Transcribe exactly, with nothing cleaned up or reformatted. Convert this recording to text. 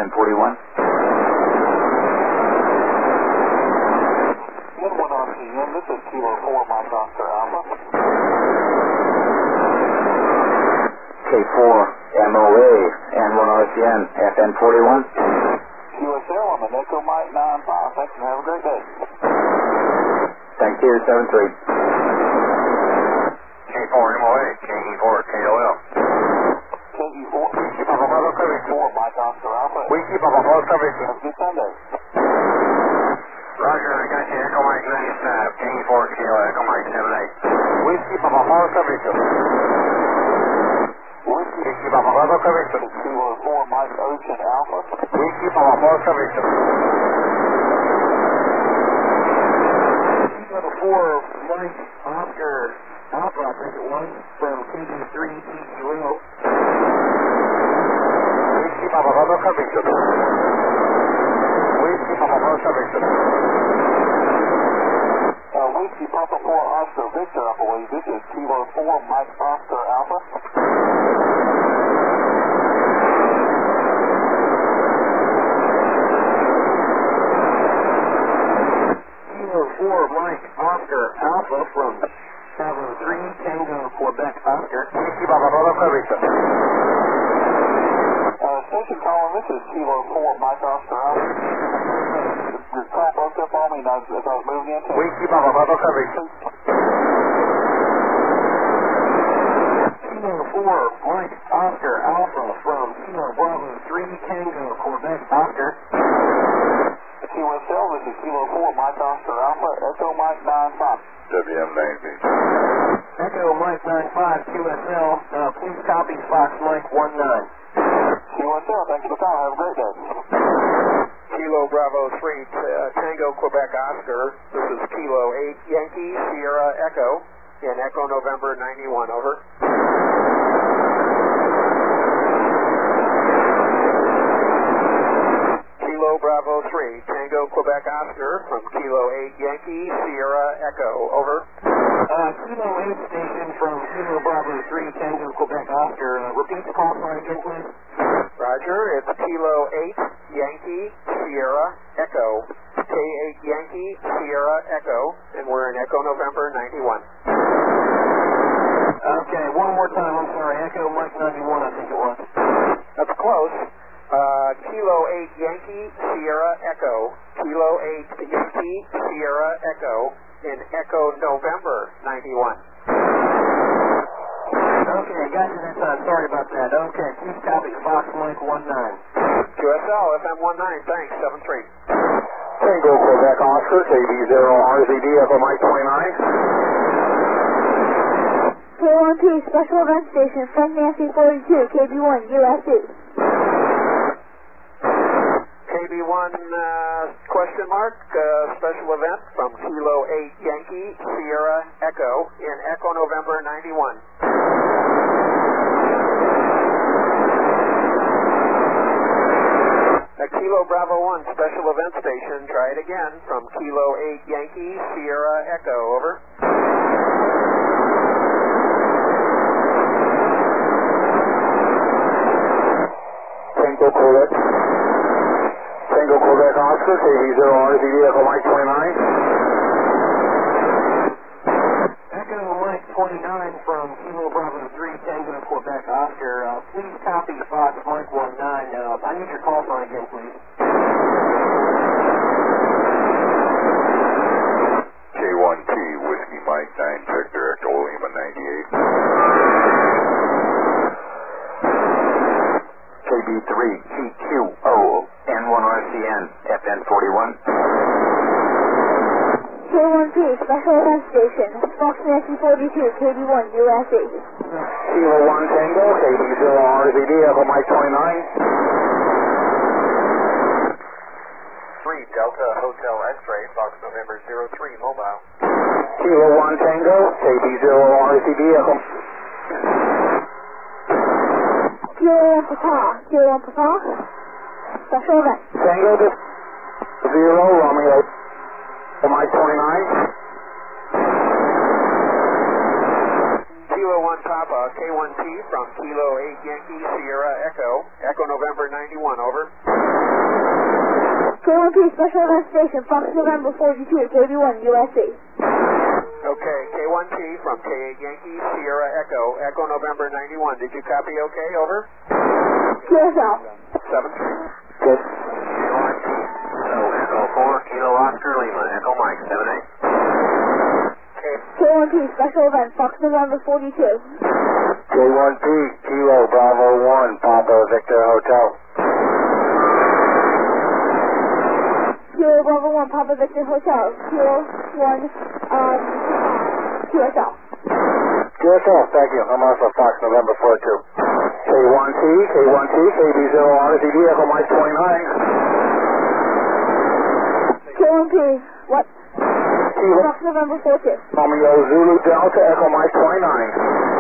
N forty-one. N one R C N, this is Kilo four, Mike Oscar Alpha. K four M O A, N one R C N, F N forty-one. Q S L, I'm an Echo Mike nine five. Thanks and have a great day. Thank you, seven three. K four M O A, K E four K O L. K E four, Keep up a Bravo coverage. four, Mike Oscar Alpha. We keep up a full coverage. Have a good Sunday. Roger, I got you. Echo Mike ninety-five, K E four K O L, Echo Mike seven eight. We keep up a full coverage. We keep up a Bravo coverage. Kilo four, Mike Ocean Alpha. We keep up a full coverage. Kilo four, Mike Oscar Alpha, I think it was, from K D three T zero. We keep up a Bravo coverage. We keep up a full coverage. Uh, Whiskey Papa four, Oscar Victor, I believe. This is Kilo four, Mike Oscar Alpha. Kilo four, Mike Oscar Alpha from seven three, Tango, Quebec, Oscar. We keep up a Bravo coverage. Uh, station calling, this is Kilo four, Mike Oscar Alpha. Your call broke up on me as I was, as I was moving into We keep up a Bravo coverage. Kilo four, Mike Oscar Alpha from Kilo Bravo three, Tango, Quebec, Oscar. Q S L, this is Kilo four, Mike Oscar Alpha, Echo Mike nine five. W M ninety. Echo Mike nine five, Q S L, uh, please copy Fox Mike one nine. Q S L, thanks for the call, have a great day. Kilo Bravo three, uh, Tango Quebec Oscar. This is Kilo eight Yankee Sierra Echo in Echo November ninety-one, over. Kilo Bravo three, Tango Quebec Oscar from Kilo eight Yankee Sierra Echo, over. Uh, Kilo eight station from Kilo Bravo three, Tango Quebec Oscar. Uh, repeat the call sign again, please. Roger, it's Kilo eight Yankee Sierra Echo, K eight Yankee Sierra Echo, and we're in Echo November ninety-one. Okay, one more time, I'm sorry. Echo Mike ninety-one, I think it was. That's close. Uh, Kilo eight Yankee Sierra Echo, Kilo eight Yankee Sierra Echo, in Echo November ninety-one. Okay, got you this time. Sorry about that. Okay, please copy Fox Mike one nine. Q S L, F M one nine, thanks, seven three. Tango Quebec Oscar, K D zero R Z D, Echo Mike twenty-nine. K one P, Special Event Station, from Nancy forty-two, K B one, U S C. K B one, uh, question mark, uh, special event from Kilo eight Yankee Sierra Echo in Echo November ninety-one. A Kilo Bravo one, special event station, try it again, from Kilo eight Yankee Sierra Echo, over. Tango Quebec. Tango Quebec Oscar, K D zero R Z D, Echo Mike twenty-nine. Echo Mike twenty-nine from Kilo Bravo three, Tango Quebec Oscar. Uh, please copy Fox Mike one nine. Uh, I need your call sign again, please. K one P, Whiskey Mike nine, Victor Echo Lima ninety-eight. K B three T Q O, N one R C N, F N forty-one. K one P, Special Event Station, Fox Nancy forty-two, K B one, U S A. Kilo one Tango, K D zero R Z D, Echo Mike twenty-nine. three Delta Hotel X-ray, Fox November zero three mobile. Kilo one Tango, K D zero R Z D, Echo. Kilo one Papa, Kilo one Papa, Special Event. Tango to zero, Romeo, Mike twenty-nine. Kilo one Papa, K one P from Kilo eight Yankee Sierra Echo, Echo November ninety-one, over. one P Special Investigation, Fox November forty-two, K B one, U S A. Okay, K one T from K eight Yankee, Sierra Echo, Echo November ninety-one. Did you copy okay? Over? Q S L. seven three. Good. K one T. So Echo four, Kilo Oscar Lima, Echo Mike, seven eight. K one P Special Event, Fox November forty-two. K one P, Kilo Bravo one, Papa Victor Hotel. Kilo Bravo one, Papa Victor Hotel. Kilo one, um, Q S L. Q S L, thank you. I'm Alpha Fox November forty-two. K one T, K one T, K B zero R T D, Echo Mike twenty-nine. K one P, what? Kilo Fox November forty-two. Romeo Zulu Delta, Echo Mike twenty-nine.